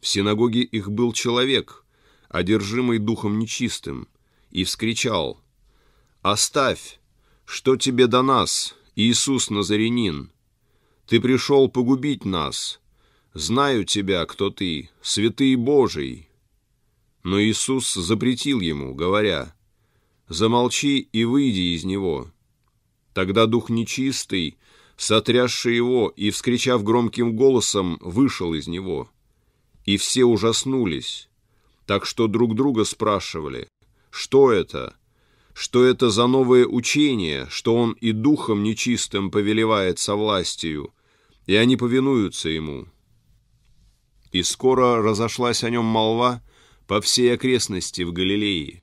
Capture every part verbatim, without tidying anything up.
в синагоге их был человек, одержимый духом нечистым, и вскричал: «Оставь! Что тебе до нас, Иисус Назарянин? Ты пришел погубить нас. Знаю тебя, кто ты, святый Божий». Но Иисус запретил ему, говоря: «Замолчи и выйди из него». Тогда дух нечистый, сотрясший его и, вскричав громким голосом, вышел из него. И все ужаснулись, так что друг друга спрашивали: «Что это? Что это за новое учение, что он и духом нечистым повелевает со властью, и они повинуются ему?» И скоро разошлась о нем молва по всей окрестности в Галилее.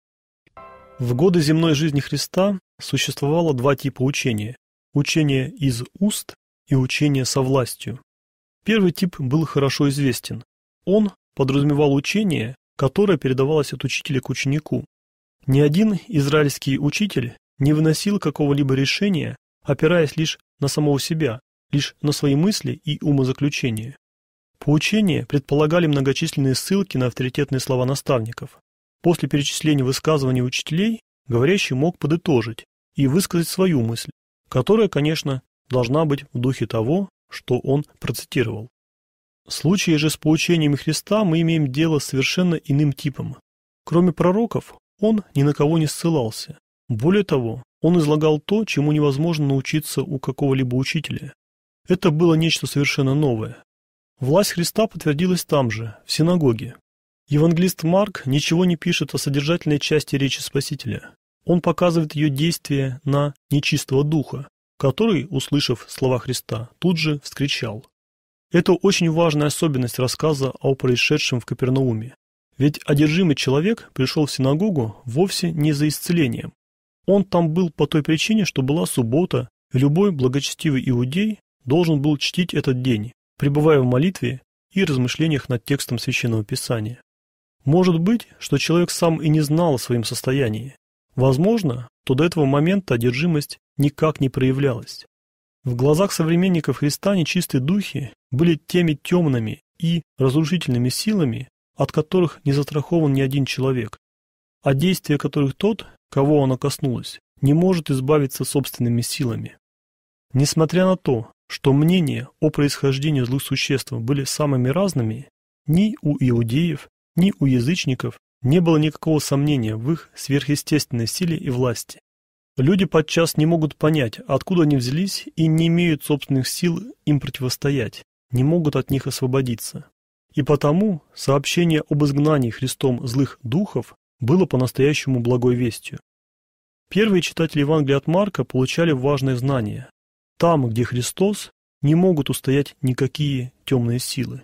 В годы земной жизни Христа существовало два типа учения: учение из уст и учение со властью. Первый тип был хорошо известен. Он подразумевал учение, которое передавалось от учителя к ученику. Ни один израильский учитель не выносил какого-либо решения, опираясь лишь на самого себя, лишь на свои мысли и умозаключения. Поучения предполагали многочисленные ссылки на авторитетные слова наставников. После перечисления высказываний учителей говорящий мог подытожить и высказать свою мысль, которая, конечно, должна быть в духе того, что он процитировал. В случае же с поучениями Христа мы имеем дело с совершенно иным типом. Кроме пророков, он ни на кого не ссылался. Более того, он излагал то, чему невозможно научиться у какого-либо учителя. Это было нечто совершенно новое. Власть Христа подтвердилась там же, в синагоге. Евангелист Марк ничего не пишет о содержательной части речи Спасителя. Он показывает ее действие на нечистого духа, который, услышав слова Христа, тут же вскричал. Это очень важная особенность рассказа о происшедшем в Капернауме. Ведь одержимый человек пришел в синагогу вовсе не за исцелением. Он там был по той причине, что была суббота, и любой благочестивый иудей должен был чтить этот день, пребывая в молитве и размышлениях над текстом Священного Писания. Может быть, что человек сам и не знал о своем состоянии. Возможно, что до этого момента одержимость никак не проявлялась. В глазах современников Христа нечистые духи были теми темными и разрушительными силами, от которых не застрахован ни один человек, а действия которых тот, кого оно коснулось, не может избавиться собственными силами. Несмотря на то, что мнения о происхождении злых существ были самыми разными, ни у иудеев, ни у язычников не было никакого сомнения в их сверхъестественной силе и власти. Люди подчас не могут понять, откуда они взялись, и не имеют собственных сил им противостоять, не могут от них освободиться. И потому сообщение об изгнании Христом злых духов было по-настоящему благой вестью. Первые читатели Евангелия от Марка получали важное знание. Там, где Христос, не могут устоять никакие темные силы.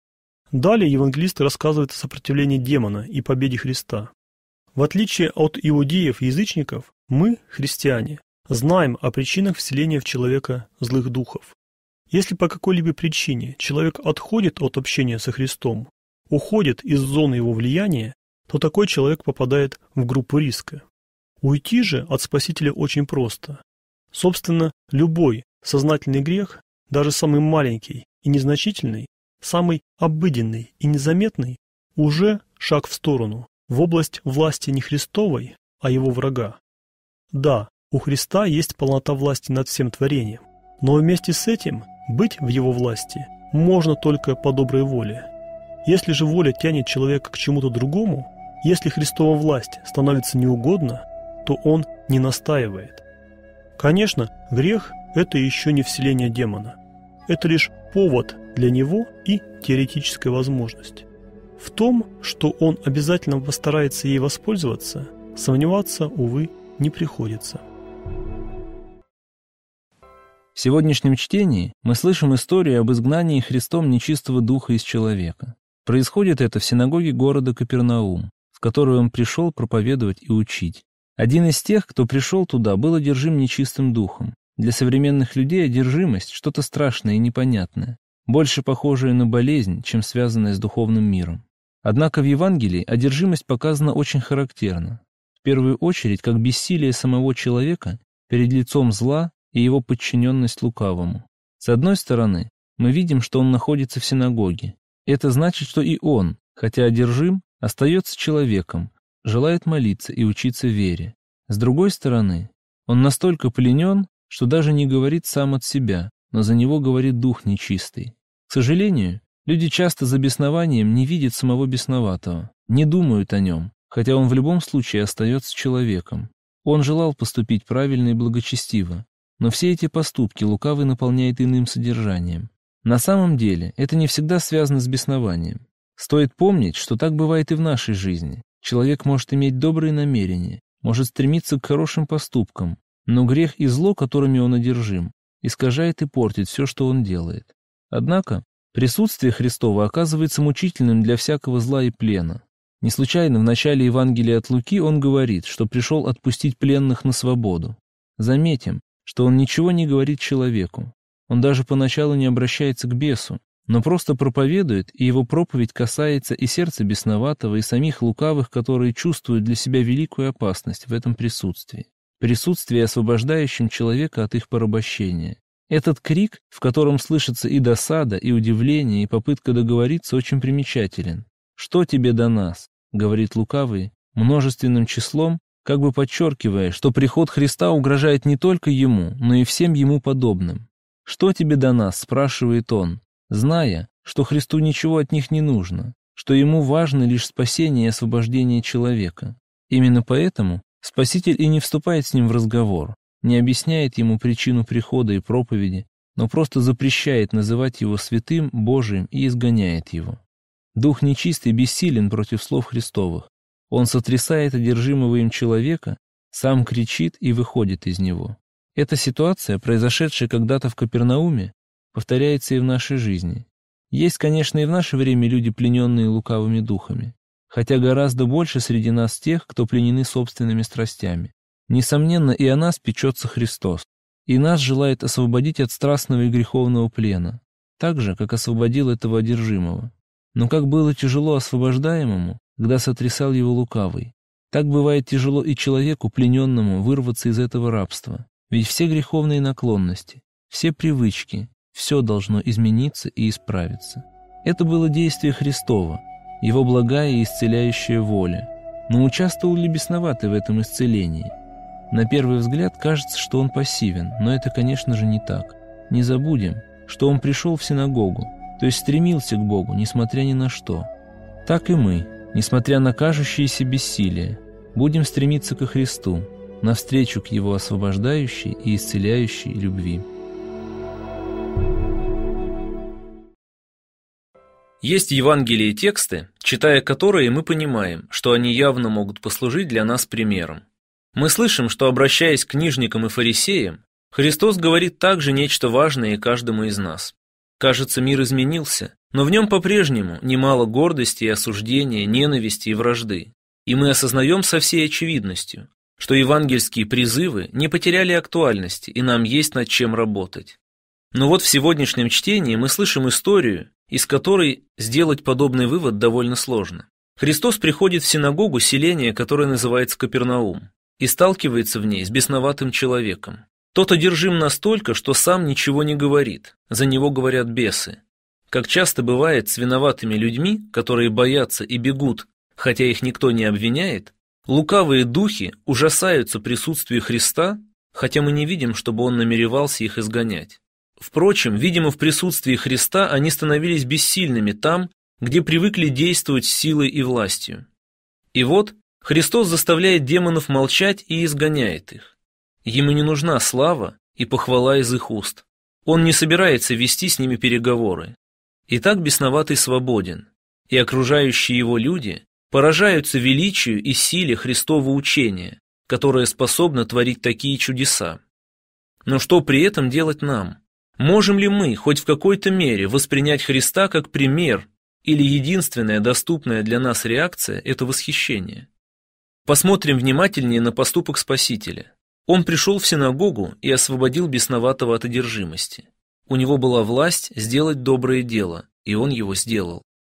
Далее евангелист рассказывает о сопротивлении демона и победе Христа. В отличие от иудеев и язычников, мы, христиане, знаем о причинах вселения в человека злых духов. Если по какой-либо причине человек отходит от общения со Христом, уходит из зоны его влияния, то такой человек попадает в группу риска. Уйти же от Спасителя очень просто. Собственно, любой сознательный грех, даже самый маленький и незначительный, самый обыденный и незаметный, уже шаг в сторону, в область власти не Христовой, а его врага. Да, у Христа есть полнота власти над всем творением, но вместе с этим быть в его власти можно только по доброй воле. Если же воля тянет человека к чему-то другому, если Христова власть становится неугодна, то он не настаивает. Конечно, грех – это еще не вселение демона. Это лишь повод для него и теоретическая возможность. В том, что он обязательно постарается ей воспользоваться, сомневаться, увы, не приходится. В сегодняшнем чтении мы слышим историю об изгнании Христом нечистого духа из человека. Происходит это в синагоге города Капернаум, в которую он пришел проповедовать и учить. Один из тех, кто пришел туда, был одержим нечистым духом. Для современных людей одержимость – что-то страшное и непонятное, больше похожее на болезнь, чем связанное с духовным миром. Однако в Евангелии одержимость показана очень характерно. В первую очередь, как бессилие самого человека перед лицом зла и его подчиненность лукавому. С одной стороны, мы видим, что он находится в синагоге, Это значит, что и он, хотя одержим, остается человеком, желает молиться и учиться вере. С другой стороны, он настолько пленен, что даже не говорит сам от себя, но за него говорит дух нечистый. К сожалению, люди часто за беснованием не видят самого бесноватого, не думают о нем, хотя он в любом случае остается человеком. Он желал поступить правильно и благочестиво, но все эти поступки лукавый наполняет иным содержанием. На самом деле, это не всегда связано с беснованием. Стоит помнить, что так бывает и в нашей жизни. Человек может иметь добрые намерения, может стремиться к хорошим поступкам, но грех и зло, которыми он одержим, искажает и портит все, что он делает. Однако, присутствие Христово оказывается мучительным для всякого зла и плена. Не случайно в начале Евангелия от Луки он говорит, что пришел отпустить пленных на свободу. Заметим, что он ничего не говорит человеку. Он даже поначалу не обращается к бесу, но просто проповедует, и его проповедь касается и сердца бесноватого, и самих лукавых, которые чувствуют для себя великую опасность в этом присутствии. Присутствии, освобождающем человека от их порабощения. Этот крик, в котором слышится и досада, и удивление, и попытка договориться, очень примечателен. «Что тебе до нас?» — говорит лукавый, множественным числом, как бы подчеркивая, что приход Христа угрожает не только ему, но и всем ему подобным. «Что тебе до нас?» — спрашивает он, зная, что Христу ничего от них не нужно, что ему важно лишь спасение и освобождение человека. Именно поэтому Спаситель и не вступает с ним в разговор, не объясняет ему причину прихода и проповеди, но просто запрещает называть его святым, Божиим и изгоняет его. Дух нечистый бессилен против слов Христовых. Он сотрясает одержимого им человека, сам кричит и выходит из него. Эта ситуация, произошедшая когда-то в Капернауме, повторяется и в нашей жизни. Есть, конечно, и в наше время люди, плененные лукавыми духами, хотя гораздо больше среди нас тех, кто пленены собственными страстями. Несомненно, и о нас печется Христос, и нас желает освободить от страстного и греховного плена, так же, как освободил этого одержимого. Но как было тяжело освобождаемому, когда сотрясал его лукавый, так бывает тяжело и человеку, плененному, вырваться из этого рабства. Ведь все греховные наклонности, все привычки, все должно измениться и исправиться. Это было действие Христова, его благая и исцеляющая воля. Но участвовал ли бесноватый в этом исцелении? На первый взгляд кажется, что он пассивен, но это, конечно же, не так. Не забудем, что он пришел в синагогу, то есть стремился к Богу, несмотря ни на что. Так и мы, несмотря на кажущееся бессилие, будем стремиться ко Христу, навстречу к Его освобождающей и исцеляющей любви. Есть в Евангелии тексты, читая которые мы понимаем, что они явно могут послужить для нас примером. Мы слышим, что, обращаясь к книжникам и фарисеям, Христос говорит также нечто важное и каждому из нас. Кажется, мир изменился, но в нем по-прежнему немало гордости и осуждения, ненависти и вражды. И мы осознаем со всей очевидностью, что евангельские призывы не потеряли актуальности, и нам есть над чем работать. Но вот в сегодняшнем чтении мы слышим историю, из которой сделать подобный вывод довольно сложно. Христос приходит в синагогу селения, которое называется Капернаум, и сталкивается в ней с бесноватым человеком. Тот одержим настолько, что сам ничего не говорит, за него говорят бесы. Как часто бывает с виноватыми людьми, которые боятся и бегут, хотя их никто не обвиняет, лукавые духи ужасаются присутствию Христа, хотя мы не видим, чтобы он намеревался их изгонять. Впрочем, видимо, в присутствии Христа они становились бессильными там, где привыкли действовать силой и властью. И вот Христос заставляет демонов молчать и изгоняет их. Ему не нужна слава и похвала из их уст. Он не собирается вести с ними переговоры. И так бесноватый свободен, и окружающие его люди поражаются величию и силе Христова учения, которое способно творить такие чудеса. Но что при этом делать нам? Можем ли мы хоть в какой-то мере воспринять Христа как пример, или единственная доступная для нас реакция – это восхищение? Посмотрим внимательнее на поступок Спасителя. Он пришел в синагогу и освободил бесноватого от одержимости. У него была власть сделать доброе дело, и он его сделал.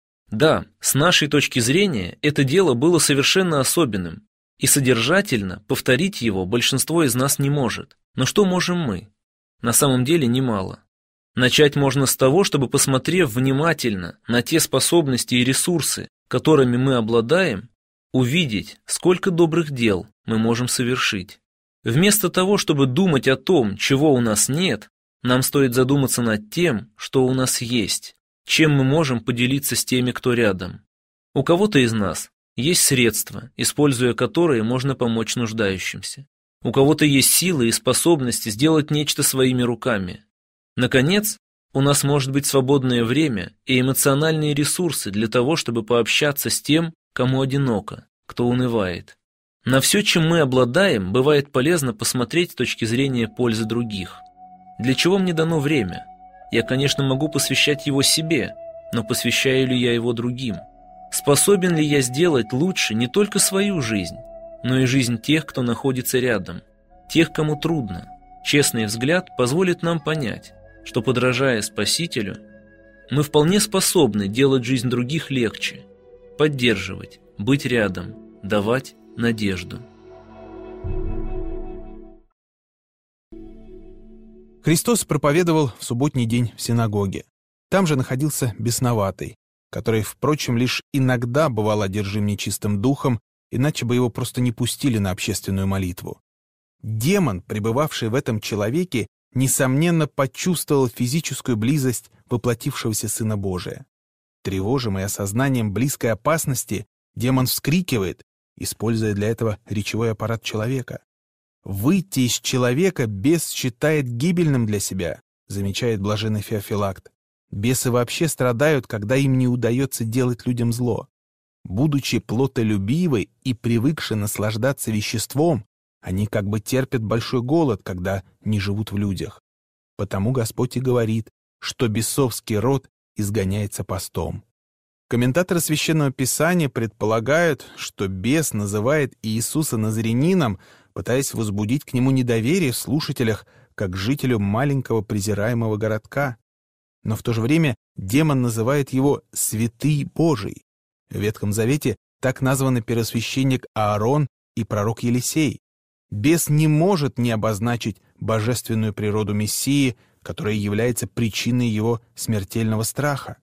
Да, с нашей точки зрения, это дело было совершенно особенным, и содержательно повторить его большинство из нас не может. Но что можем мы? На самом деле немало. Начать можно с того, чтобы, посмотрев внимательно на те способности и ресурсы, которыми мы обладаем, увидеть, сколько добрых дел мы можем совершить. Вместо того, чтобы думать о том, чего у нас нет, нам стоит задуматься над тем, что у нас есть, чем мы можем поделиться с теми, кто рядом. У кого-то из нас есть средства, используя которые можно помочь нуждающимся. У кого-то есть силы и способности сделать нечто своими руками. Наконец, у нас может быть свободное время и эмоциональные ресурсы для того, чтобы пообщаться с тем, кому одиноко, кто унывает. На все, чем мы обладаем, бывает полезно посмотреть с точки зрения пользы других. Для чего мне дано время? Я, конечно, могу посвящать его себе, но посвящаю ли я его другим? Способен ли я сделать лучше не только свою жизнь, но и жизнь тех, кто находится рядом, тех, кому трудно? Честный взгляд позволит нам понять, что, подражая Спасителю, мы вполне способны делать жизнь других легче, поддерживать, быть рядом, давать надежду. Христос проповедовал в субботний день в синагоге. Там же находился бесноватый, который, впрочем, лишь иногда бывал одержим нечистым духом, иначе бы его просто не пустили на общественную молитву. Демон, пребывавший в этом человеке, несомненно почувствовал физическую близость воплотившегося Сына Божия. Тревожимый осознанием близкой опасности, демон вскрикивает, используя для этого речевой аппарат человека. «Выйти из человека бес считает гибельным для себя», замечает блаженный Феофилакт. Бесы вообще страдают, когда им не удается делать людям зло. Будучи плотолюбивы и привыкши наслаждаться веществом, они как бы терпят большой голод, когда не живут в людях. Потому Господь и говорит, что бесовский род изгоняется постом. Комментаторы Священного Писания предполагают, что бес называет Иисуса Назаренином, пытаясь возбудить к нему недоверие в слушателях, как к жителю маленького презираемого городка. Но в то же время демон называет его «святый Божий». В Ветхом Завете так названы первосвященник Аарон и пророк Елисей. Бес не может не обозначить божественную природу Мессии, которая является причиной его смертельного страха.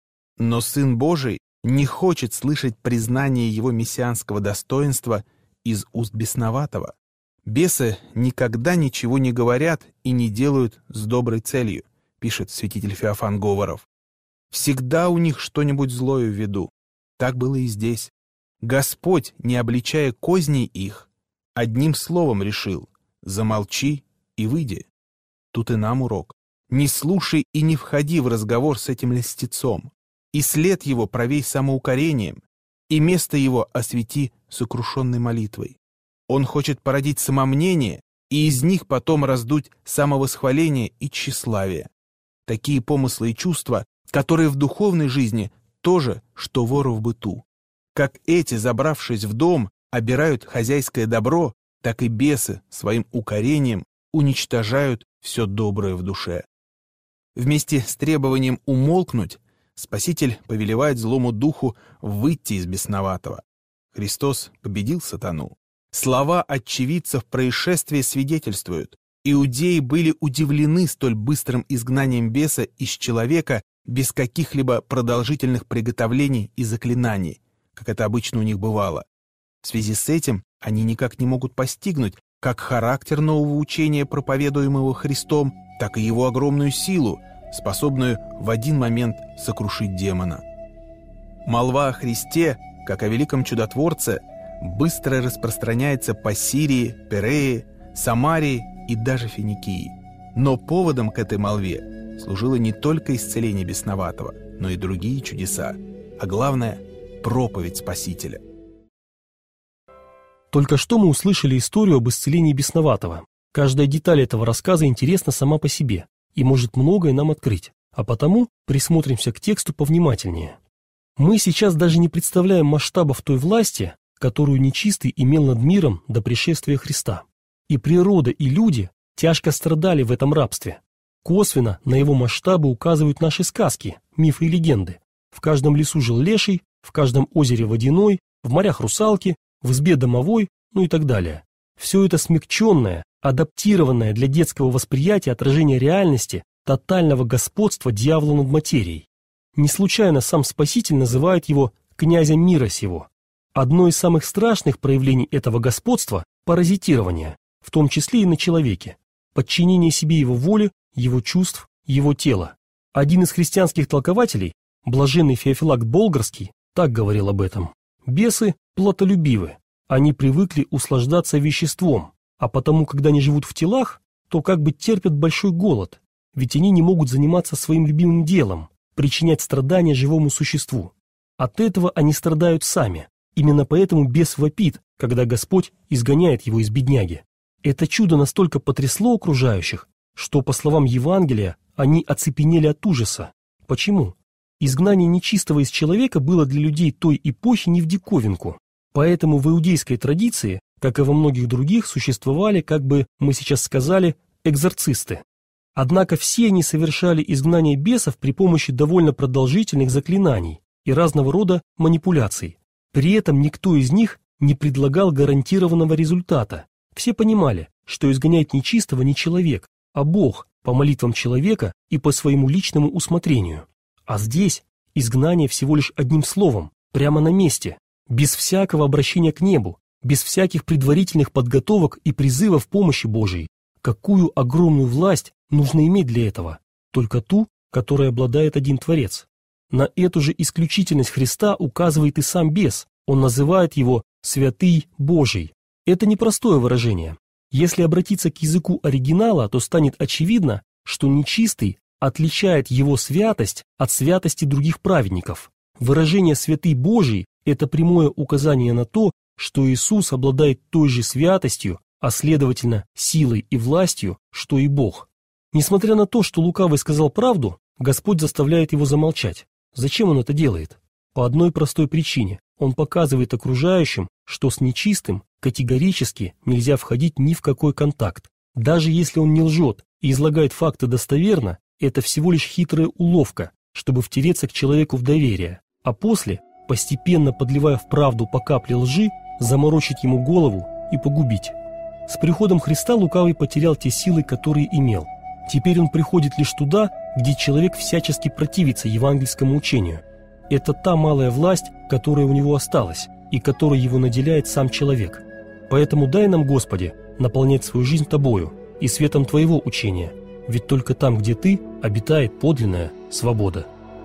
Но Сын Божий не хочет слышать признание его мессианского достоинства из уст бесноватого. Бесы никогда ничего не говорят и не делают с доброй целью, пишет святитель Феофан Говоров. Всегда у них что-нибудь злое в виду. Так было и здесь. Господь, не обличая козней их, одним словом решил: замолчи и выйди. Тут и нам урок. Не слушай и не входи в разговор с этим льстецом. И след его провей самоукорением, и место его освети сокрушенной молитвой. Он хочет породить самомнение, и из них потом раздуть самовосхваление и тщеславие. Такие помыслы и чувства, которые в духовной жизни тоже, что вору в быту. Как эти, забравшись в дом, обирают хозяйское добро, так и бесы своим укорением уничтожают все доброе в душе. Вместе с требованием умолкнуть, Спаситель повелевает злому духу выйти из бесноватого. Христос победил сатану. Слова очевидцев происшествия свидетельствуют. Иудеи были удивлены столь быстрым изгнанием беса из человека без каких-либо продолжительных приготовлений и заклинаний, как это обычно у них бывало. В связи с этим они никак не могут постигнуть как характер нового учения, проповедуемого Христом, так и его огромную силу, способную в один момент сокрушить демона. Молва о Христе, как о великом чудотворце, быстро распространяется по Сирии, Перее, Самарии и даже Финикии. Но поводом к этой молве служило не только исцеление бесноватого, но и другие чудеса, а главное – проповедь Спасителя. Только что мы услышали историю об исцелении бесноватого. Каждая деталь этого рассказа интересна сама по себе и может многое нам открыть, а потому присмотримся к тексту повнимательнее. Мы сейчас даже не представляем масштабов той власти, которую нечистый имел над миром до пришествия Христа. И природа, и люди тяжко страдали в этом рабстве. Косвенно на его масштабы указывают наши сказки, мифы и легенды. В каждом лесу жил леший, в каждом озере водяной, в морях русалки, в избе домовой, ну и так далее. Все это смягченное, адаптированное для детского восприятия отражение реальности тотального господства дьявола над материей. Не случайно сам Спаситель называет его «князем мира сего». Одно из самых страшных проявлений этого господства – паразитирование, в том числе и на человеке, подчинение себе его воли, его чувств, его тела. Один из христианских толкователей, блаженный Феофилакт Болгарский, так говорил об этом. Бесы плотолюбивы, они привыкли услаждаться веществом, а потому, когда они живут в телах, то как бы терпят большой голод, ведь они не могут заниматься своим любимым делом, причинять страдания живому существу. От этого они страдают сами. Именно поэтому бес вопит, когда Господь изгоняет его из бедняги. Это чудо настолько потрясло окружающих, что, по словам Евангелия, они оцепенели от ужаса. Почему? Изгнание нечистого из человека было для людей той эпохи не в диковинку. Поэтому в иудейской традиции, как и во многих других, существовали, как бы мы сейчас сказали, экзорцисты. Однако все они совершали изгнание бесов при помощи довольно продолжительных заклинаний и разного рода манипуляций. При этом никто из них не предлагал гарантированного результата. Все понимали, что изгоняет нечистого не человек, а Бог по молитвам человека и по своему личному усмотрению. А здесь изгнание всего лишь одним словом, прямо на месте, без всякого обращения к небу, без всяких предварительных подготовок и призывов помощи Божией. Какую огромную власть нужно иметь для этого? Только ту, которой обладает один Творец. На эту же исключительность Христа указывает и сам бес. Он называет его «святый Божий». Это непростое выражение. Если обратиться к языку оригинала, то станет очевидно, что нечистый отличает его святость от святости других праведников. Выражение «святый Божий» – это прямое указание на то, что Иисус обладает той же святостью, а следовательно силой и властью, что и Бог. Несмотря на то, что лукавый сказал правду, Господь заставляет его замолчать. Зачем он это делает? По одной простой причине. Он показывает окружающим, что с нечистым категорически нельзя входить ни в какой контакт. Даже если он не лжет и излагает факты достоверно, это всего лишь хитрая уловка, чтобы втереться к человеку в доверие, а после, постепенно подливая в правду по капле лжи, заморочить ему голову и погубить. С приходом Христа лукавый потерял те силы, которые имел. Теперь он приходит лишь туда, где человек всячески противится евангельскому учению. Это та малая власть, которая у него осталась, и которой его наделяет сам человек. Поэтому дай нам, Господи, наполнять свою жизнь Тобою и светом Твоего учения, ведь только там, где Ты, обитает подлинная свобода.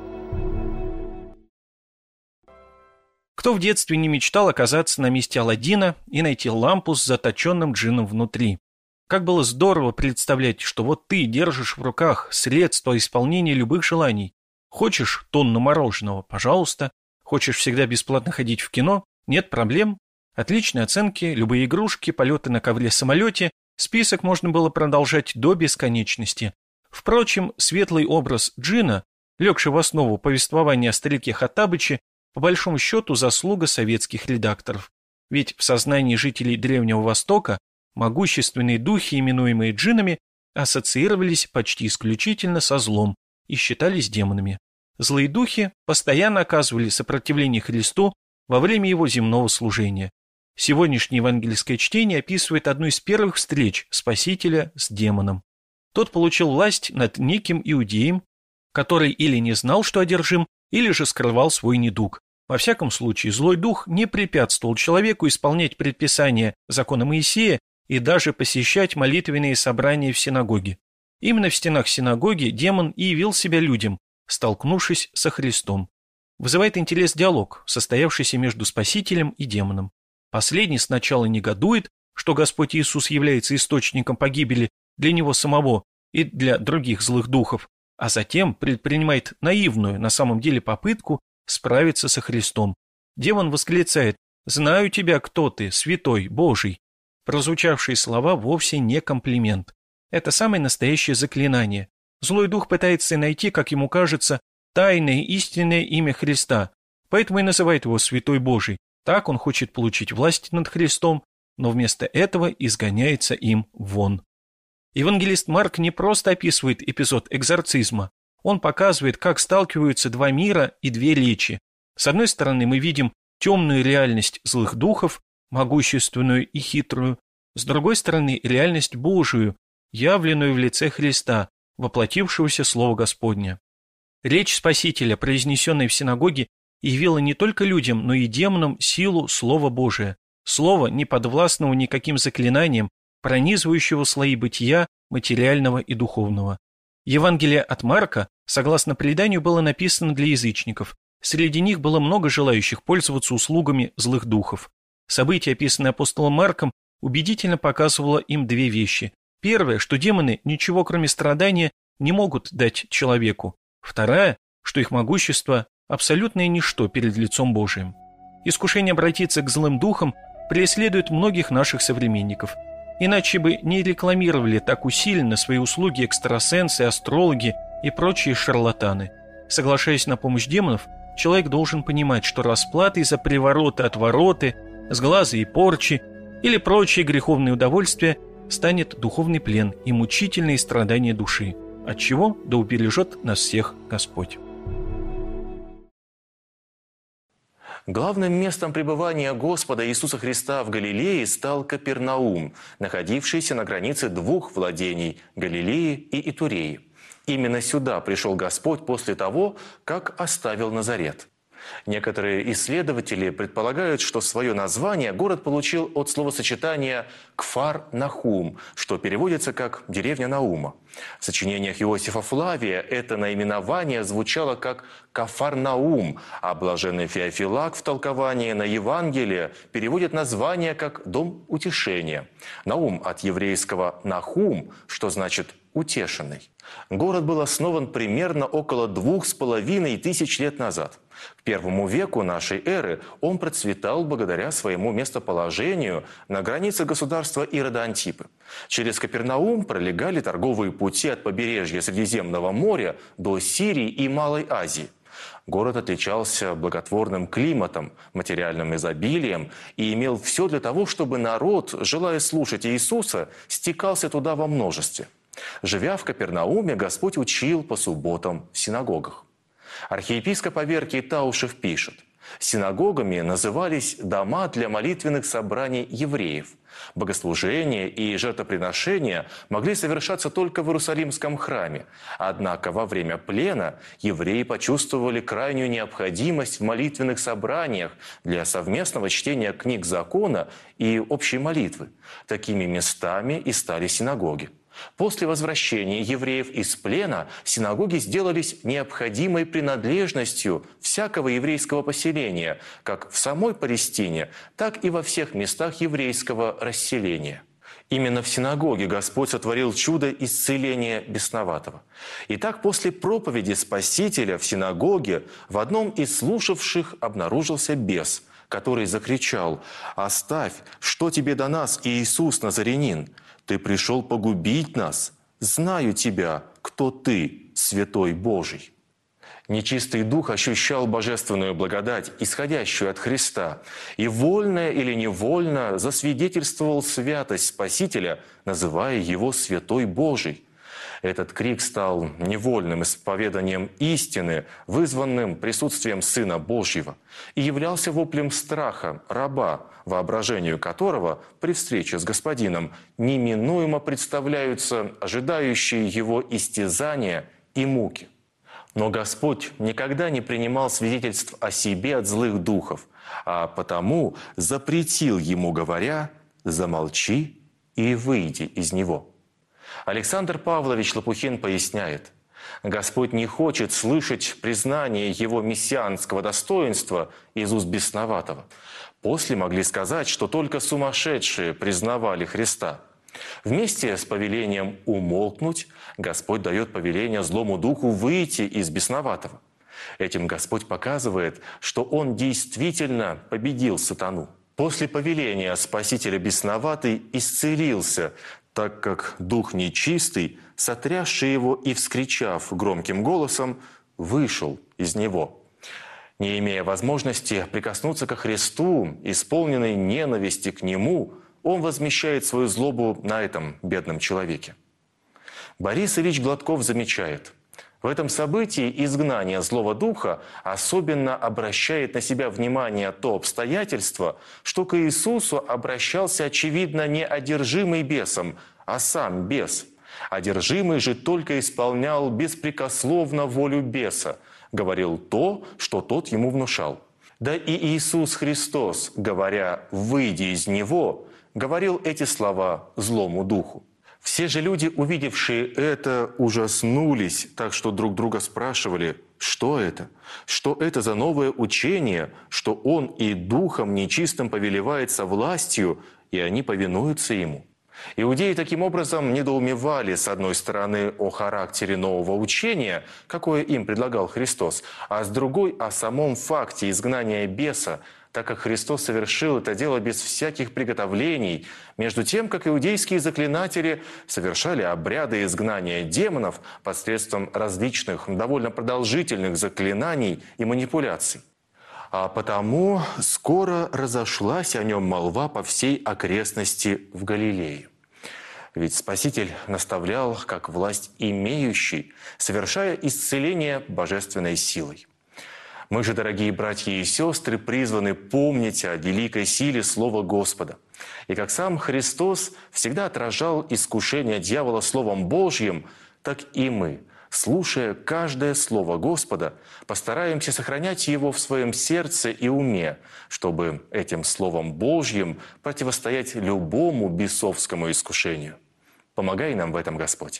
Кто в детстве не мечтал оказаться на месте Аладдина и найти лампу с заточенным джинном внутри? Как было здорово представлять, что вот ты держишь в руках средства исполнения любых желаний. Хочешь тонну мороженого? Пожалуйста. Хочешь всегда бесплатно ходить в кино? Нет проблем. Отличные оценки, любые игрушки, полеты на ковре-самолете. Список можно было продолжать до бесконечности. Впрочем, светлый образ джинна, легший в основу повествования о старике Хоттабыче, по большому счету заслуга советских редакторов. Ведь в сознании жителей Древнего Востока могущественные духи, именуемые джиннами, ассоциировались почти исключительно со злом и считались демонами. Злые духи постоянно оказывали сопротивление Христу во время его земного служения. Сегодняшнее евангельское чтение описывает одну из первых встреч Спасителя с демоном. Тот получил власть над неким иудеем, который или не знал, что одержим, или же скрывал свой недуг. Во всяком случае, злой дух не препятствовал человеку исполнять предписания закона Моисея и даже посещать молитвенные собрания в синагоге. Именно в стенах синагоги демон и явил себя людям, столкнувшись со Христом. Вызывает интерес диалог, состоявшийся между Спасителем и демоном. Последний сначала негодует, что Господь Иисус является источником погибели для него самого и для других злых духов, а затем предпринимает наивную на самом деле попытку справиться со Христом. Демон восклицает: «Знаю тебя, кто ты, святой, Божий». Прозвучавшие слова вовсе не комплимент. Это самое настоящее заклинание. Злой дух пытается найти, как ему кажется, тайное истинное имя Христа, поэтому и называет его Святой Божий. Так он хочет получить власть над Христом, но вместо этого изгоняется им вон. Евангелист Марк не просто описывает эпизод экзорцизма, он показывает, как сталкиваются два мира и две речи. С одной стороны, мы видим темную реальность злых духов, могущественную и хитрую, с другой стороны, реальность Божию, явленную в лице Христа, воплотившегося Слова Господня. Речь Спасителя, произнесенная в синагоге, явила не только людям, но и демонам силу Слова Божия, Слова, не подвластного никаким заклинаниям, пронизывающего слои бытия материального и духовного. Евангелие от Марка, согласно преданию, было написано для язычников. Среди них было много желающих пользоваться услугами злых духов. Событие, описанное апостолом Марком, убедительно показывало им две вещи. Первое, что демоны ничего кроме страдания не могут дать человеку. Вторая, что их могущество – абсолютное ничто перед лицом Божиим. Искушение обратиться к злым духам преследует многих наших современников. Иначе бы не рекламировали так усиленно свои услуги экстрасенсы, астрологи и прочие шарлатаны. Соглашаясь на помощь демонов, человек должен понимать, что расплатой за привороты, отвороты, сглазы и порчи или прочие греховные удовольствия станет духовный плен и мучительные страдания души, от чего да убережет нас всех Господь. Главным местом пребывания Господа Иисуса Христа в Галилее стал Капернаум, находившийся на границе двух владений – Галилеи и Итуреи. Именно сюда пришел Господь после того, как оставил Назарет. Некоторые исследователи предполагают, что свое название город получил от словосочетания «Кфар-Нахум», что переводится как «деревня Наума». В сочинениях Иосифа Флавия это наименование звучало как «Кафарнаум», а блаженный Феофилак в толковании на Евангелие переводит название как «Дом утешения». Наум от еврейского «Нахум», что значит «утешенный». Город был основан примерно около двух с половиной тысяч лет назад. К первому веку нашей эры он процветал благодаря своему местоположению на границе государства Ирода Антипы. Через Капернаум пролегали торговые пути от побережья Средиземного моря до Сирии и Малой Азии. Город отличался благотворным климатом, материальным изобилием и имел все для того, чтобы народ, желая слушать Иисуса, стекался туда во множестве. Живя в Капернауме, Господь учил по субботам в синагогах. Архиепископ Аверкий Таушев пишет: синагогами назывались дома для молитвенных собраний евреев. Богослужения и жертвоприношения могли совершаться только в Иерусалимском храме. Однако во время плена евреи почувствовали крайнюю необходимость в молитвенных собраниях для совместного чтения книг закона и общей молитвы. Такими местами и стали синагоги. После возвращения евреев из плена синагоги сделались необходимой принадлежностью всякого еврейского поселения, как в самой Палестине, так и во всех местах еврейского расселения. Именно в синагоге Господь сотворил чудо исцеления бесноватого. Итак, после проповеди Спасителя в синагоге в одном из слушавших обнаружился бес, который закричал: «Оставь, что тебе до нас, Иисус Назарянин? Ты пришел погубить нас. Знаю тебя, кто ты, Святой Божий». Нечистый дух ощущал божественную благодать, исходящую от Христа, и вольно или невольно засвидетельствовал святость Спасителя, называя его Святой Божий. Этот крик стал невольным исповеданием истины, вызванным присутствием Сына Божьего, и являлся воплем страха раба, воображению которого при встрече с Господином неминуемо представляются ожидающие его истязания и муки. Но Господь никогда не принимал свидетельств о себе от злых духов, а потому запретил ему, говоря: «Замолчи и выйди из него». Александр Павлович Лопухин поясняет: Господь не хочет слышать признание его мессианского достоинства из уст бесноватого. После могли сказать, что только сумасшедшие признавали Христа. Вместе с повелением умолкнуть Господь дает повеление злому духу выйти из бесноватого. Этим Господь показывает, что Он действительно победил сатану. После повеления Спасителя бесноватый исцелился, так как дух нечистый, сотрясший его и вскричав громким голосом, вышел из него. Не имея возможности прикоснуться ко Христу, исполненной ненависти к Нему, он возмещает свою злобу на этом бедном человеке. Борис Ильич Гладков замечает: в этом событии изгнание злого духа особенно обращает на себя внимание то обстоятельство, что к Иисусу обращался, очевидно, не одержимый бесом, а сам бес. Одержимый же только исполнял беспрекословно волю беса, говорил то, что тот ему внушал. Да и Иисус Христос, говоря «выйди из него», говорил эти слова злому духу. Все же люди, увидевшие это, ужаснулись, так что друг друга спрашивали, что это? Что это за новое учение, что он и духом нечистым повелевает со властью, и они повинуются ему? Иудеи таким образом недоумевали, с одной стороны, о характере нового учения, какое им предлагал Христос, а с другой – о самом факте изгнания беса, так как Христос совершил это дело без всяких приготовлений, между тем, как иудейские заклинатели совершали обряды изгнания демонов посредством различных, довольно продолжительных заклинаний и манипуляций. А потому скоро разошлась о нем молва по всей окрестности в Галилее. Ведь Спаситель наставлял, как власть имеющий, совершая исцеление божественной силой. Мы же, дорогие братья и сестры, призваны помнить о великой силе Слова Господа. И как сам Христос всегда отражал искушение дьявола Словом Божьим, так и мы, слушая каждое Слово Господа, постараемся сохранять его в своем сердце и уме, чтобы этим Словом Божьим противостоять любому бесовскому искушению. Помогай нам в этом, Господь.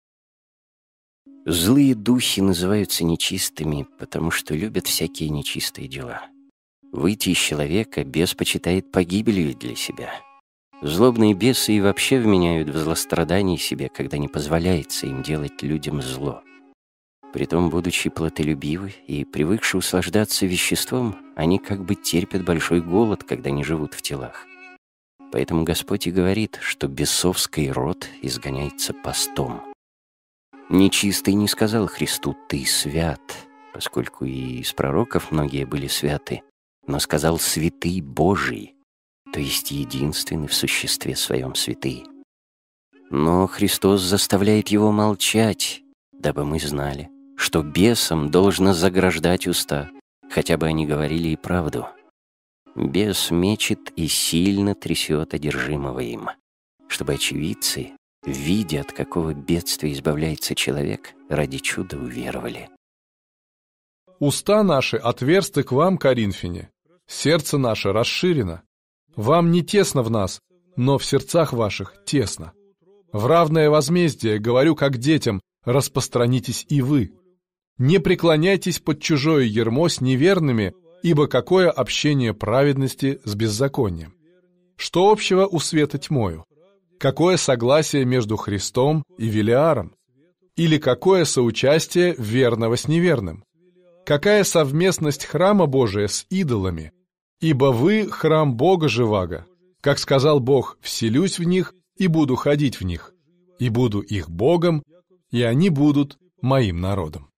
Злые духи называются нечистыми, потому что любят всякие нечистые дела. Выйти из человека бес почитает погибелью для себя. Злобные бесы и вообще вменяют в злострадании себе, когда не позволяется им делать людям зло. Притом, будучи плотолюбивы и привыкши услаждаться веществом, они как бы терпят большой голод, когда не живут в телах. Поэтому Господь и говорит, что бесовский род изгоняется постом. Нечистый не сказал Христу «ты свят», поскольку и из пророков многие были святы, но сказал «святый Божий», то есть единственный в существе своем святый. Но Христос заставляет его молчать, дабы мы знали, что бесам должно заграждать уста, хотя бы они говорили и правду. Бес мечет и сильно трясет одержимого им, чтобы очевидцы, видя, от какого бедствия избавляется человек, ради чуда уверовали. Уста наши отверсты к вам, коринфяне, сердце наше расширено. Вам не тесно в нас, но в сердцах ваших тесно. В равное возмездие, говорю как детям, распространитесь и вы. Не преклоняйтесь под чужое ярмо с неверными, ибо какое общение праведности с беззаконием? Что общего у света тьмою? Какое согласие между Христом и Велиаром? Или какое соучастие верного с неверным? Какая совместность храма Божия с идолами? Ибо вы — храм Бога живаго. Как сказал Бог, вселюсь в них и буду ходить в них, и буду их Богом, и они будут моим народом.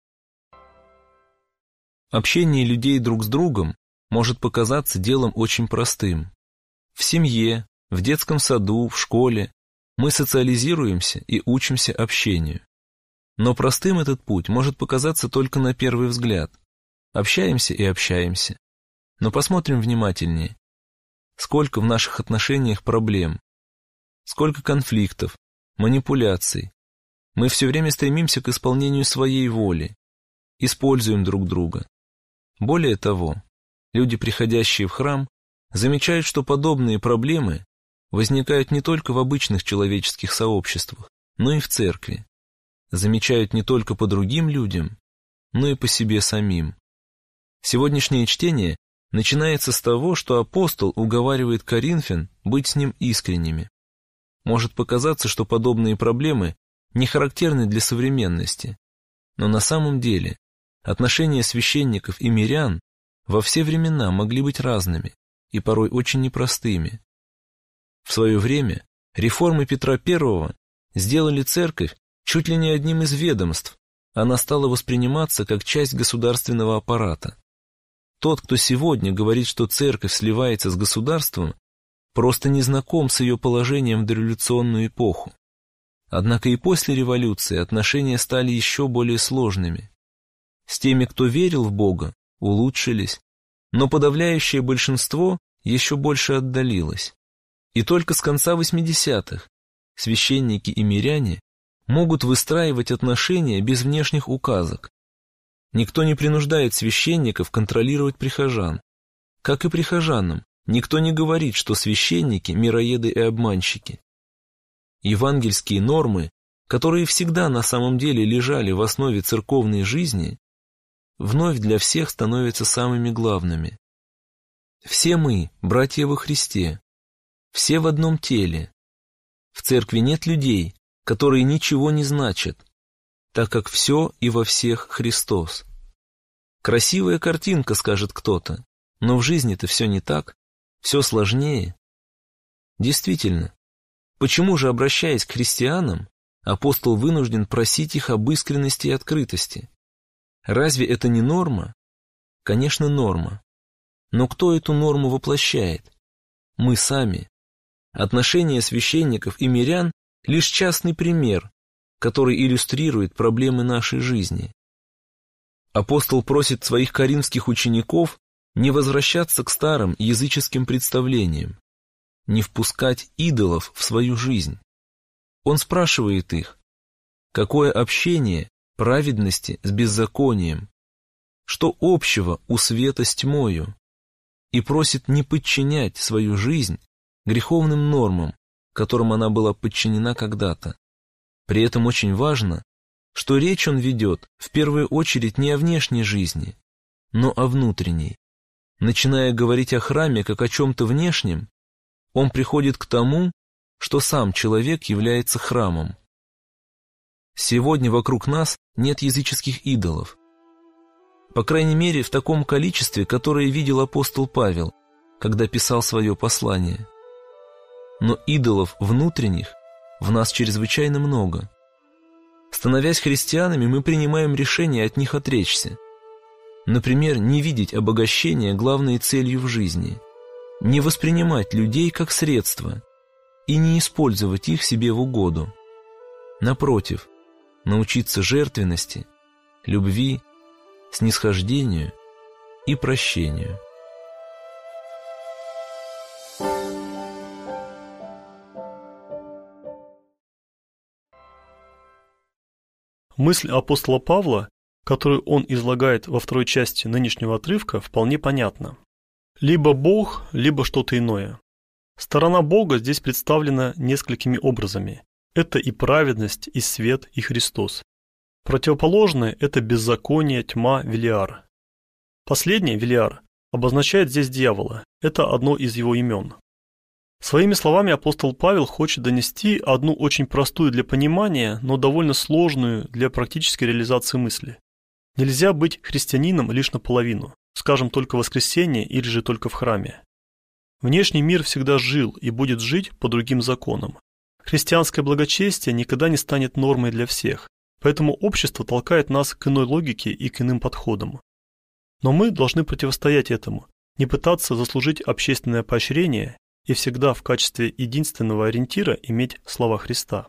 Общение людей друг с другом может показаться делом очень простым. В семье, в детском саду, в школе мы социализируемся и учимся общению. Но простым этот путь может показаться только на первый взгляд. Общаемся и общаемся. Но посмотрим внимательнее. Сколько в наших отношениях проблем, сколько конфликтов, манипуляций. Мы все время стремимся к исполнению своей воли, используем друг друга. Более того, люди, приходящие в храм, замечают, что подобные проблемы возникают не только в обычных человеческих сообществах, но и в церкви. Замечают не только по другим людям, но и по себе самим. Сегодняшнее чтение начинается с того, что апостол уговаривает коринфян быть с ним искренними. Может показаться, что подобные проблемы не характерны для современности, но на самом деле отношения священников и мирян во все времена могли быть разными и порой очень непростыми. В свое время реформы Петра Первого сделали церковь чуть ли не одним из ведомств, она стала восприниматься как часть государственного аппарата. Тот, кто сегодня говорит, что церковь сливается с государством, просто не знаком с ее положением в дореволюционную эпоху. Однако и после революции отношения стали еще более сложными. С теми, кто верил в Бога, улучшились, но подавляющее большинство еще больше отдалилось. И только с конца восьмидесятых священники и миряне могут выстраивать отношения без внешних указок. Никто не принуждает священников контролировать прихожан. Как и прихожанам, никто не говорит, что священники – мироеды и обманщики. Евангельские нормы, которые всегда на самом деле лежали в основе церковной жизни, вновь для всех становятся самыми главными. Все мы – братья во Христе, все в одном теле. В церкви нет людей, которые ничего не значат, так как все и во всех Христос. Красивая картинка, скажет кто-то, но в жизни-то все не так, все сложнее. Действительно, почему же, обращаясь к христианам, апостол вынужден просить их об искренности и открытости? Разве это не норма? Конечно, норма. Но кто эту норму воплощает? Мы сами. Отношения священников и мирян – лишь частный пример, который иллюстрирует проблемы нашей жизни. Апостол просит своих коринфских учеников не возвращаться к старым языческим представлениям, не впускать идолов в свою жизнь. Он спрашивает их, какое общение праведности с беззаконием, что общего у света с тьмою, и просит не подчинять свою жизнь греховным нормам, которым она была подчинена когда-то. При этом очень важно, что речь он ведет в первую очередь не о внешней жизни, но о внутренней. Начиная говорить о храме как о чем-то внешнем, он приходит к тому, что сам человек является храмом. Сегодня вокруг нас нет языческих идолов. По крайней мере, в таком количестве, которое видел апостол Павел, когда писал свое послание. Но идолов внутренних в нас чрезвычайно много. Становясь христианами, мы принимаем решение от них отречься. Например, не видеть обогащения главной целью в жизни, не воспринимать людей как средство и не использовать их себе в угоду. Напротив, научиться жертвенности, любви, снисхождению и прощению. Мысль апостола Павла, которую он излагает во второй части нынешнего отрывка, вполне понятна. Либо Бог, либо что-то иное. Сторона Бога здесь представлена несколькими образами. Это и праведность, и свет, и Христос. Противоположное – это беззаконие, тьма, Велиар. Последний, Велиар, обозначает здесь дьявола. Это одно из его имен. Своими словами апостол Павел хочет донести одну очень простую для понимания, но довольно сложную для практической реализации мысли. Нельзя быть христианином лишь наполовину, скажем, только в воскресенье или же только в храме. Внешний мир всегда жил и будет жить по другим законам. Христианское благочестие никогда не станет нормой для всех, поэтому общество толкает нас к иной логике и к иным подходам. Но мы должны противостоять этому, не пытаться заслужить общественное поощрение и всегда в качестве единственного ориентира иметь слова Христа.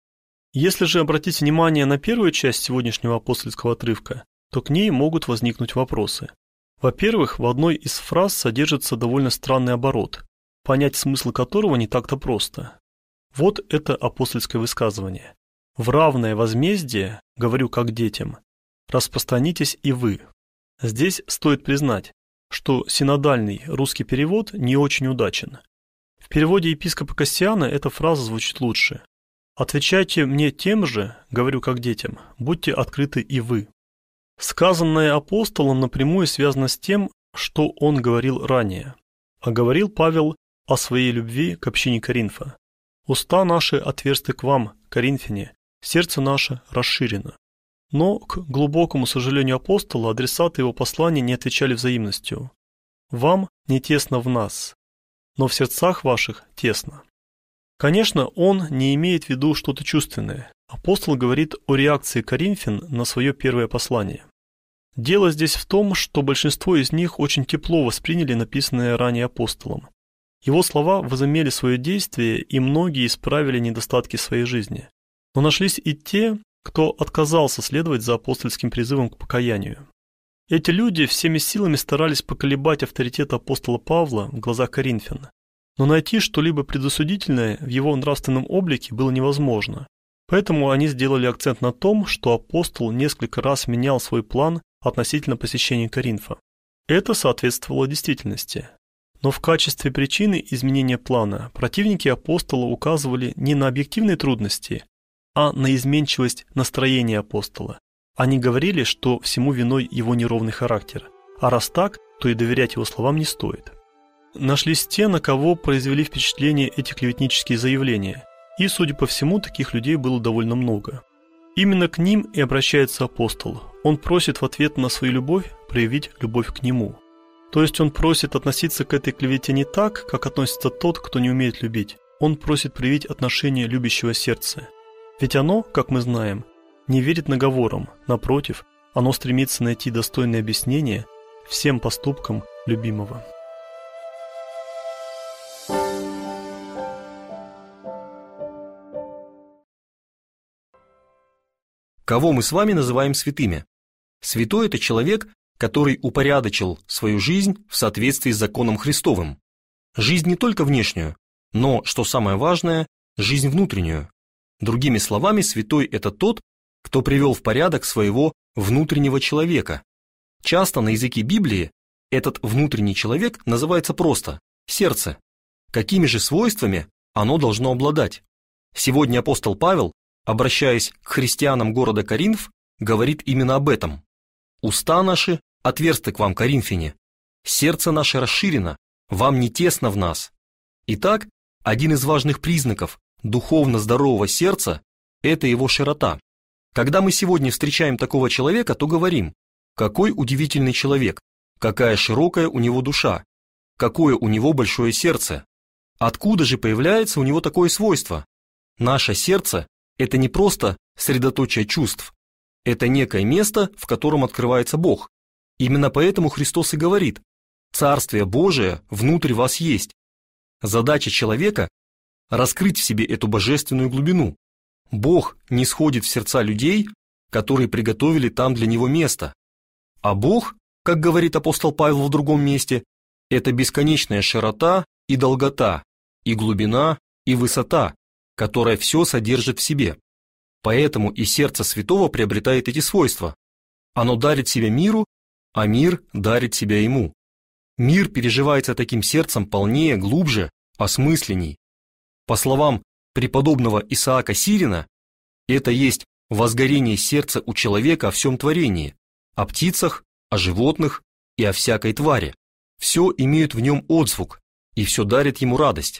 Если же обратить внимание на первую часть сегодняшнего апостольского отрывка, то к ней могут возникнуть вопросы. Во-первых, в одной из фраз содержится довольно странный оборот, понять смысл которого не так-то просто. Вот это апостольское высказывание. «В равное возмездие, говорю как детям, распространитесь и вы». Здесь стоит признать, что синодальный русский перевод не очень удачен. В переводе епископа Кассиана эта фраза звучит лучше. «Отвечайте мне тем же, говорю как детям, будьте открыты и вы». Сказанное апостолом напрямую связано с тем, что он говорил ранее. А говорил Павел о своей любви к общине Коринфа. «Уста наши отверсты к вам, коринфяне, сердце наше расширено». Но, к глубокому сожалению апостола, адресаты его послания не отвечали взаимностью. «Вам не тесно в нас, но в сердцах ваших тесно». Конечно, он не имеет в виду что-то чувственное. Апостол говорит о реакции коринфян на свое первое послание. Дело здесь в том, что большинство из них очень тепло восприняли написанное ранее апостолом. Его слова возымели свое действие, и многие исправили недостатки своей жизни. Но нашлись и те, кто отказался следовать за апостольским призывом к покаянию. Эти люди всеми силами старались поколебать авторитет апостола Павла в глазах коринфян, но найти что-либо предосудительное в его нравственном облике было невозможно. Поэтому они сделали акцент на том, что апостол несколько раз менял свой план относительно посещения Коринфа. Это соответствовало действительности. Но в качестве причины изменения плана противники апостола указывали не на объективные трудности, а на изменчивость настроения апостола. Они говорили, что всему виной его неровный характер, а раз так, то и доверять его словам не стоит. Нашлись те, на кого произвели впечатление эти клеветнические заявления, и, судя по всему, таких людей было довольно много. Именно к ним и обращается апостол. Он просит в ответ на свою любовь проявить любовь к нему. То есть он просит относиться к этой клевете не так, как относится тот, кто не умеет любить. Он просит проявить отношение любящего сердца. Ведь оно, как мы знаем, не верит наговорам, напротив, оно стремится найти достойное объяснение всем поступкам любимого. Кого мы с вами называем святыми? Святой – это человек, который упорядочил свою жизнь в соответствии с законом Христовым. Жизнь не только внешнюю, но, что самое важное, жизнь внутреннюю. Другими словами, святой – это тот, кто привел в порядок своего внутреннего человека. Часто на языке Библии этот внутренний человек называется просто сердце. Какими же свойствами оно должно обладать? Сегодня апостол Павел, обращаясь к христианам города Коринф, говорит именно об этом. «Уста наши отверсты к вам, коринфяне, сердце наше расширено, вам не тесно в нас». Итак, один из важных признаков духовно здорового сердца – это его широта. Когда мы сегодня встречаем такого человека, то говорим: какой удивительный человек, какая широкая у него душа, какое у него большое сердце. Откуда же появляется у него такое свойство? Наше сердце – это не просто средоточие чувств, это некое место, в котором открывается Бог. Именно поэтому Христос и говорит: «Царствие Божие внутрь вас есть». Задача человека – раскрыть в себе эту божественную глубину. Бог не сходит в сердца людей, которые приготовили там для Него место. А Бог, как говорит апостол Павел в другом месте, это бесконечная широта и долгота, и глубина, и высота, которая все содержит в себе. Поэтому и сердце святого приобретает эти свойства. Оно дарит себя миру, а мир дарит себя ему. Мир переживается таким сердцем полнее, глубже, осмысленней. По словам преподобного Исаака Сирина, это есть возгорение сердца у человека о всем творении, о птицах, о животных и о всякой твари. Все имеют в нем отзвук, и все дарит ему радость.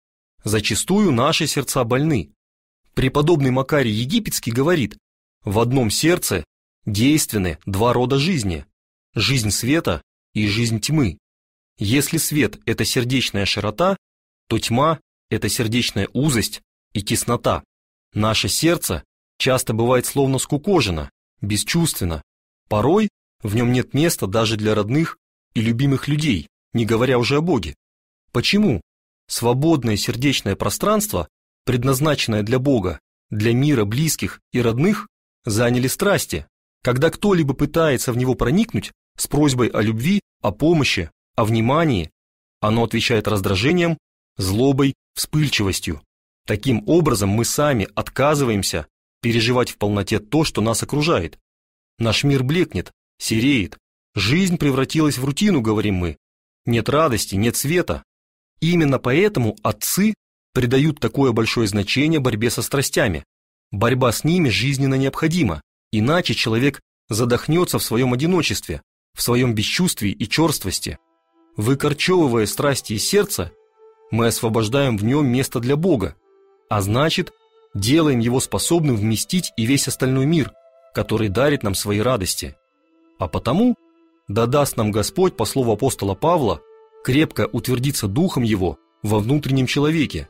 Зачастую наши сердца больны. Преподобный Макарий Египетский говорит: в одном сердце действенны два рода жизни – жизнь света и жизнь тьмы. Если свет – это сердечная широта, то тьма – это сердечная узость и теснота. Наше сердце часто бывает словно скукожено, бесчувственно. Порой в нем нет места даже для родных и любимых людей, не говоря уже о Боге. Почему? Свободное сердечное пространство, предназначенное для Бога, для мира близких и родных, заняли страсти. Когда кто-либо пытается в него проникнуть с просьбой о любви, о помощи, о внимании, оно отвечает раздражением, злобой, вспыльчивостью. Таким образом мы сами отказываемся переживать в полноте то, что нас окружает. Наш мир блекнет, сереет. Жизнь превратилась в рутину, говорим мы. Нет радости, нет света. Именно поэтому отцы придают такое большое значение борьбе со страстями. Борьба с ними жизненно необходима, иначе человек задохнется в своем одиночестве, в своем бесчувствии и черствости. Выкорчевывая страсти из сердца, мы освобождаем в нем место для Бога, а значит, делаем его способным вместить и весь остальной мир, который дарит нам свои радости. А потому, да даст нам Господь, по слову апостола Павла, крепко утвердиться духом его во внутреннем человеке,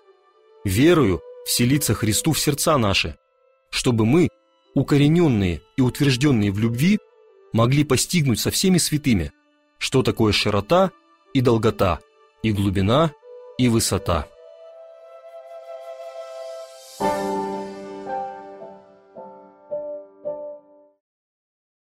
верою вселиться Христу в сердца наши, чтобы мы, укорененные и утвержденные в любви, могли постигнуть со всеми святыми, что такое широта и долгота, и глубина, и высота.